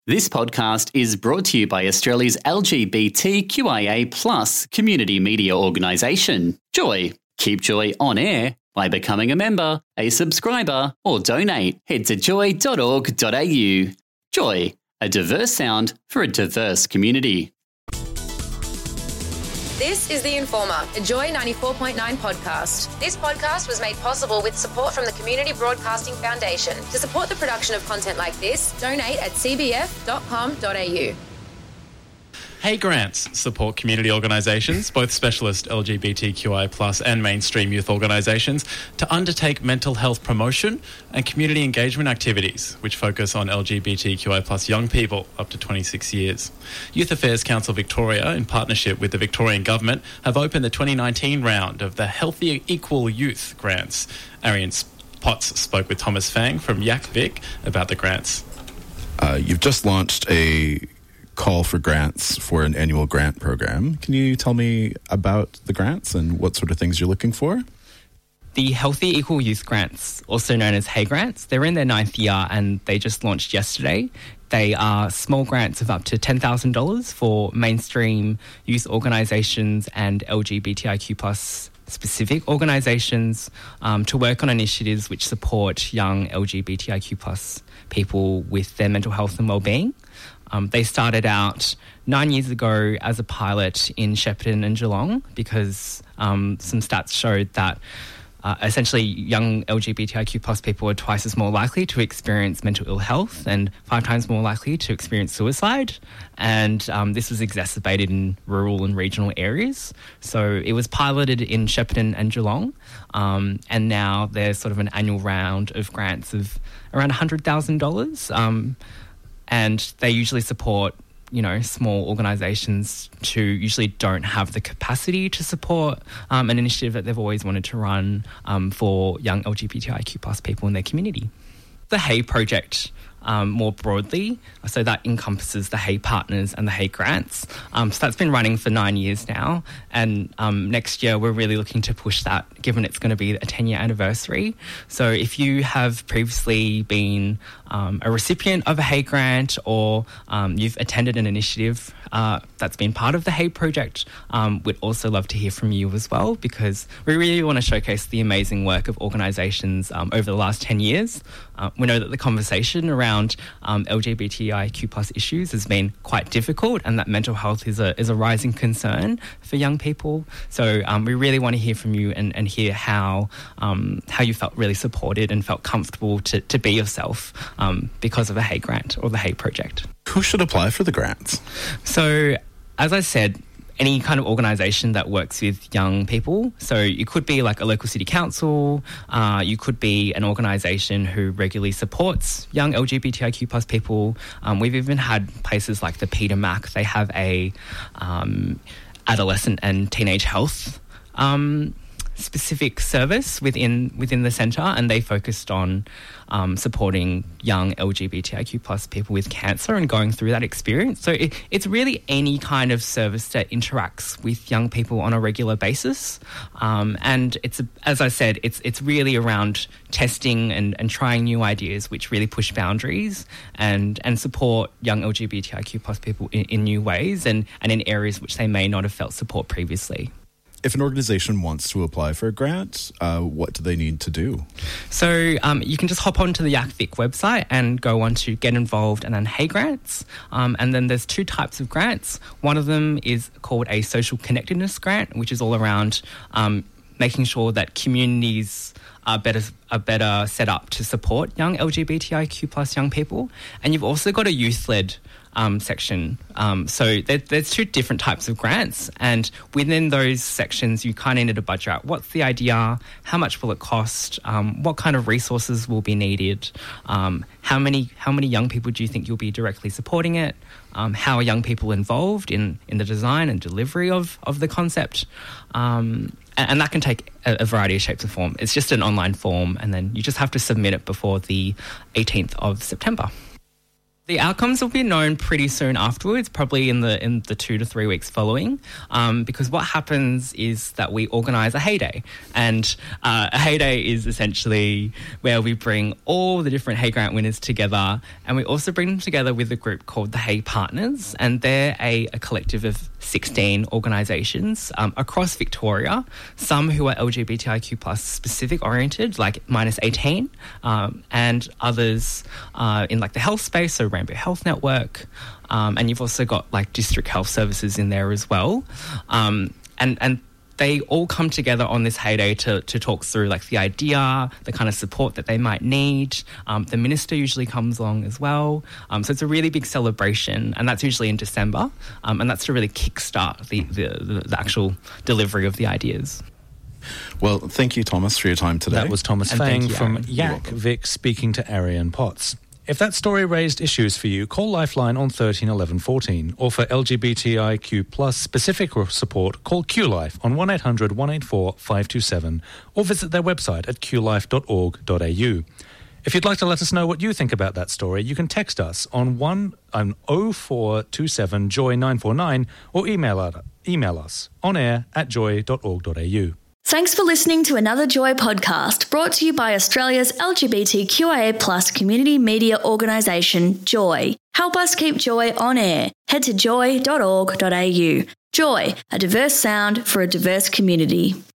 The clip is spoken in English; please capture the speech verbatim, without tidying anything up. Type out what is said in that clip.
This podcast is brought to you by Australia's L G B T Q I A plus community media organisation, Joy. Keep Joy on air by becoming a member, a subscriber, or donate. Head to joy dot org dot a u. Joy, a diverse sound for a diverse community. This is The Informer, a Joy ninety-four point nine podcast. This podcast was made possible with support from the Community Broadcasting Foundation. To support the production of content like this, donate at c b f dot com dot a u. Hey Grants support community organisations, both specialist L G B T Q I plus and mainstream youth organisations, to undertake mental health promotion and community engagement activities, which focus on L G B T Q I plus young people up to twenty-six years. Youth Affairs Council Victoria, in partnership with the Victorian Government, have opened the twenty nineteen round of the Healthy Equal Youth Grants. Arian Potts spoke with Thomas Fang from Y A C Vic about the grants. Uh, you've just launched a call for grants for an annual grant program. Can you tell me about the grants and what sort of things you're looking for? The Healthy Equal Youth Grants, also known as Hey Grants, they're in their ninth year and they just launched yesterday. They are small grants of up to ten thousand dollars for mainstream youth organisations and L G B T I Q plus specific organisations um, to work on initiatives which support young L G B T I Q plus people with their mental health and wellbeing. Um, they started out nine years ago as a pilot in Shepparton and Geelong because um, some stats showed that uh, essentially young L G B T I Q plus people are twice as more likely to experience mental ill health and five times more likely to experience suicide. And um, this was exacerbated in rural and regional areas. So it was piloted in Shepparton and Geelong. Um, and now there's sort of an annual round of grants of around one hundred thousand dollars. Um, And they usually support, you know, small organisations who usually don't have the capacity to support um, an initiative that they've always wanted to run um, for young L G B T I Q plus people in their community. The Hey Project, um, more broadly, so that encompasses the Hey Partners and the Hey Grants. Um, so that's been running for nine years now, and um, next year we're really looking to push that, given it's going to be a ten-year anniversary. So if you have previously been um, a recipient of a Hey Grant or um, you've attended an initiative uh, that's been part of the Hey Project, um, we'd also love to hear from you as well, because we really want to showcase the amazing work of organisations um, over the last ten years. Uh, we know that the conversation around um, L G B T I Q plus issues has been quite difficult, and that mental health is a is a rising concern for young people. So um, we really want to hear from you and, and hear how um, how you felt really supported and felt comfortable to, to be yourself um, because of a Hey Grant or the Hey Project. Who should apply for the grants? So, as I said, any kind of organisation that works with young people. So you could be like a local city council, uh, you could be an organisation who regularly supports young L G B T I Q plus people. Um, we've even had places like the Peter Mac. They have a um, adolescent and teenage health um, specific service within within the centre, and they focused on um, supporting young L G B T I Q plus people with cancer and going through that experience. So it, it's really any kind of service that interacts with young people on a regular basis. Um, and it's, as I said, it's it's really around testing and, and trying new ideas which really push boundaries and, and support young L G B T I Q plus people in, in new ways and, and in areas which they may not have felt support previously. If an organisation wants to apply for a grant, uh, what do they need to do? So um, you can just hop onto the Y A C Vic website and go on to Get Involved and then Hey Grants. Um, and then there's two types of grants. One of them is called a Social Connectedness Grant, which is all around um, making sure that communities are better are better set up to support young L G B T I Q plus young people. And you've also got a youth-led Um, section. Um, so there, there's two different types of grants, and within those sections you kind of need to budget out what's the idea, how much will it cost, um, what kind of resources will be needed, um, how many how many young people do you think you'll be directly supporting it, um, how are young people involved in, in the design and delivery of, of the concept, um, and, and that can take a, a variety of shapes and form. It's just an online form, and then you just have to submit it before the eighteenth of September. The outcomes will be known pretty soon afterwards, probably in the in the two to three weeks following, um, because what happens is that we organise a Hay Day. And uh, a Hay Day is essentially where we bring all the different Hay Grant winners together, and we also bring them together with a group called the Hay Partners, and they're a, a collective of sixteen organisations um, across Victoria, some who are L G B T I Q plus specific oriented, like minus eighteen, um, and others uh, in like the health space, so Rainbow Health Network, um, and you've also got like district health services in there as well. Um, and, and they all come together on this Hay Day to, to talk through like the idea, the kind of support that they might need. Um, the minister usually comes along as well. Um, so it's a really big celebration, and that's usually in December. Um, and that's to really kickstart the, the, the actual delivery of the ideas. Well, thank you, Thomas, for your time today. That was Thomas And thank Fang you, from Aaron. Yak Vic speaking to Arian Potts. If that story raised issues for you, call Lifeline on thirteen eleven fourteen, or for L G B T I Q plus specific support, call Q Life on one eight hundred one eight four five two seven, or visit their website at q life dot org dot a u. If you'd like to let us know what you think about that story, you can text us on one on oh four two seven joy nine four nine, or email, at, email us on air at joy dot org dot a u. Thanks for listening to another Joy podcast brought to you by Australia's L G B T Q I A plus community media organisation, Joy. Help us keep Joy on air. Head to joy dot org dot a u. Joy, a diverse sound for a diverse community.